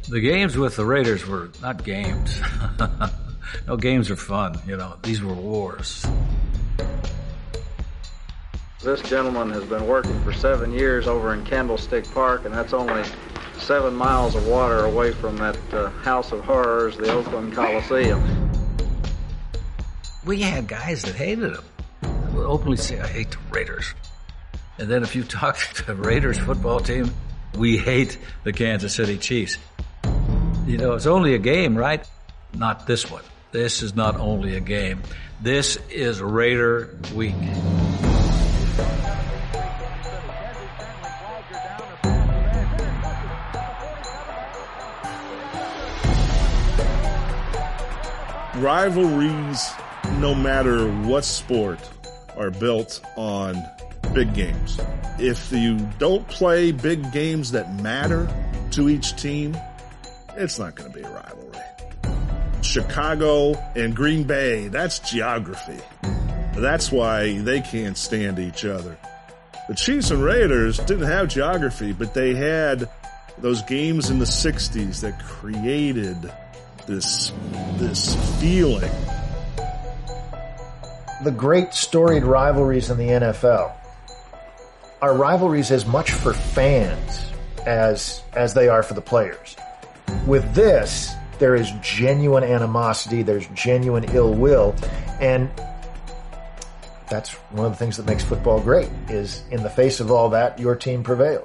The games with the Raiders were not games. No, games are fun, These were wars. This gentleman has been working for 7 years over in Candlestick Park, and that's only 7 miles of water away from that House of Horrors, the Oakland Coliseum. We had guys that hated them. They would openly say, I hate the Raiders. And then if you talk to the Raiders football team, we hate the Kansas City Chiefs. It's only a game, right? Not this one. This is not only a game. This is Raider Week. Rivalries, no matter what sport, are built on big games. If you don't play big games that matter to each team, it's not going to be a rivalry. Chicago and Green Bay, that's geography. That's why they can't stand each other. The Chiefs and Raiders didn't have geography, but they had those games in the 60s that created this feeling. The great storied rivalries in the NFL are rivalries as much for fans as they are for the players. With this, there is genuine animosity, there's genuine ill will, and that's one of the things that makes football great, is in the face of all that, your team prevails.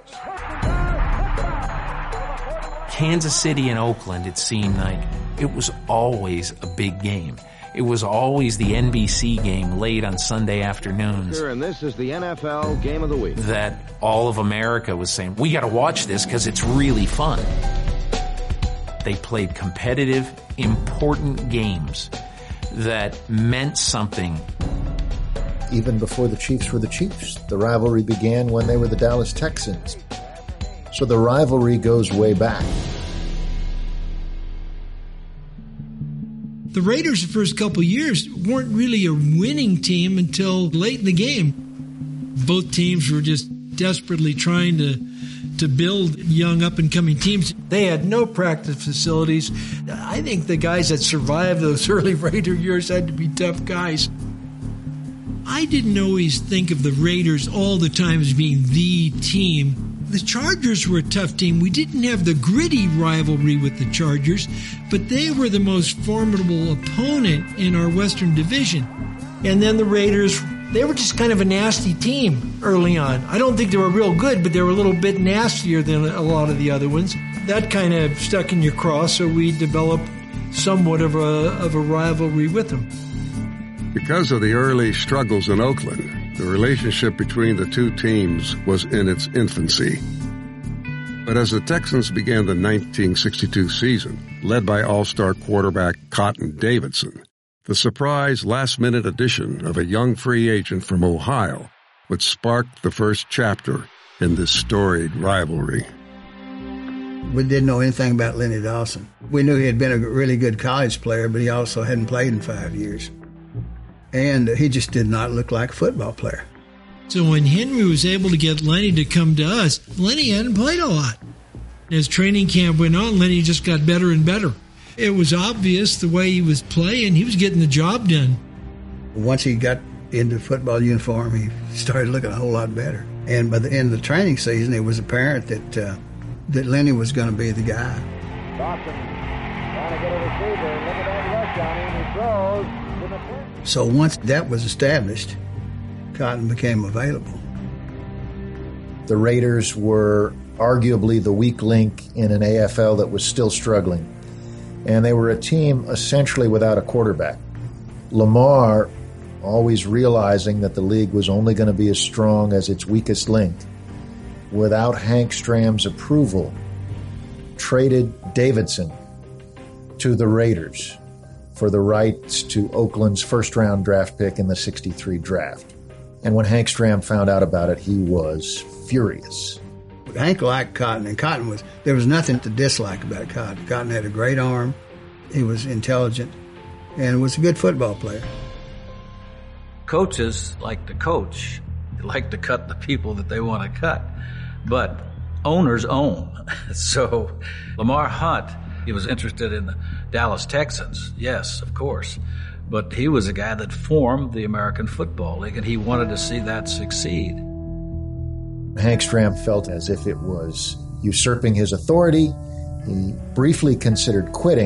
Kansas City and Oakland, it seemed like it was always a big game. It was always the NBC game late on Sunday afternoons. And this is the NFL Game of the Week. That all of America was saying, we got to watch this because it's really fun. They played competitive, important games that meant something. Even before the Chiefs were the Chiefs, the rivalry began when they were the Dallas Texans. So the rivalry goes way back. The Raiders the first couple of years weren't really a winning team until late in the game. Both teams were just desperately trying to build young up-and-coming teams. They had no practice facilities. I think the guys that survived those early Raider years had to be tough guys. I didn't always think of the Raiders all the time as being the team. The Chargers were a tough team. We didn't have the gritty rivalry with the Chargers, but they were the most formidable opponent in our Western Division. And then the Raiders, they were just kind of a nasty team early on. I don't think they were real good, but they were a little bit nastier than a lot of the other ones. That kind of stuck in your craw, so we developed somewhat of a rivalry with them. Because of the early struggles in Oakland, the relationship between the two teams was in its infancy. But as the Texans began the 1962 season, led by all-star quarterback Cotton Davidson, the surprise last-minute addition of a young free agent from Ohio would spark the first chapter in this storied rivalry. We didn't know anything about Lenny Dawson. We knew he had been a really good college player, but he also hadn't played in 5 years. And he just did not look like a football player. So when Henry was able to get Lenny to come to us, Lenny hadn't played a lot. As training camp went on, Lenny just got better and better. It was obvious the way he was playing, he was getting the job done. Once he got into football uniform, he started looking a whole lot better. And by the end of the training season, it was apparent that Lenny was going to be the guy. Dawson trying to get a receiver. Look at that rush on him. He throws. So once that was established, Cotton became available. The Raiders were arguably the weak link in an AFL that was still struggling. And they were a team essentially without a quarterback. Lamar, always realizing that the league was only going to be as strong as its weakest link, without Hank Stram's approval, traded Davidson to the Raiders for the rights to Oakland's first-round draft pick in the 63 draft. And when Hank Stram found out about it, he was furious. Hank liked Cotton, and there was nothing to dislike about Cotton. Cotton had a great arm, he was intelligent, and was a good football player. Coaches like to coach. They like to cut the people that they want to cut. But owners own. So Lamar Hunt, he was interested in the Dallas Texans, yes, of course. But he was a guy that formed the American Football League, and he wanted to see that succeed. Hank Stram felt as if it was usurping his authority. He briefly considered quitting,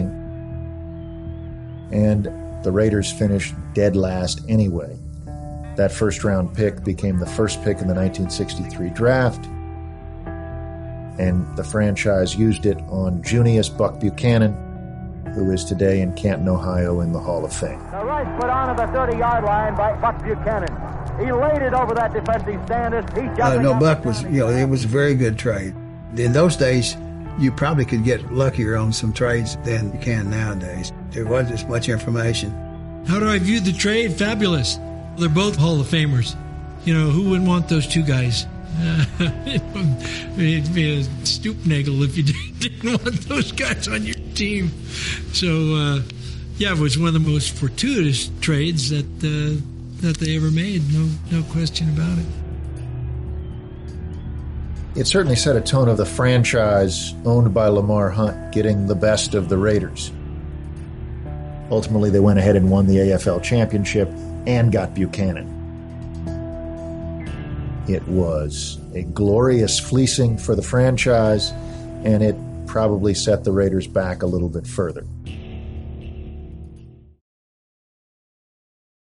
and the Raiders finished dead last anyway. That first-round pick became the first pick in the 1963 draft, and the franchise used it on Junius Buck Buchanan, who is today in Canton, Ohio, in the Hall of Fame. The right foot onto the 30-yard line by Buck Buchanan. He laid it over that defensive stand. Buck was, it was a very good trade. In those days, you probably could get luckier on some trades than you can nowadays. There wasn't as much information. How do I view the trade? Fabulous. They're both Hall of Famers. Who wouldn't want those two guys? It'd be a Stoopnagel if you didn't want those guys on your team. So, it was one of the most fortuitous trades that they ever made. No question about it. It certainly set a tone of the franchise owned by Lamar Hunt getting the best of the Raiders. Ultimately, they went ahead and won the AFL championship and got Buchanan. It was a glorious fleecing for the franchise, and it probably set the Raiders back a little bit further.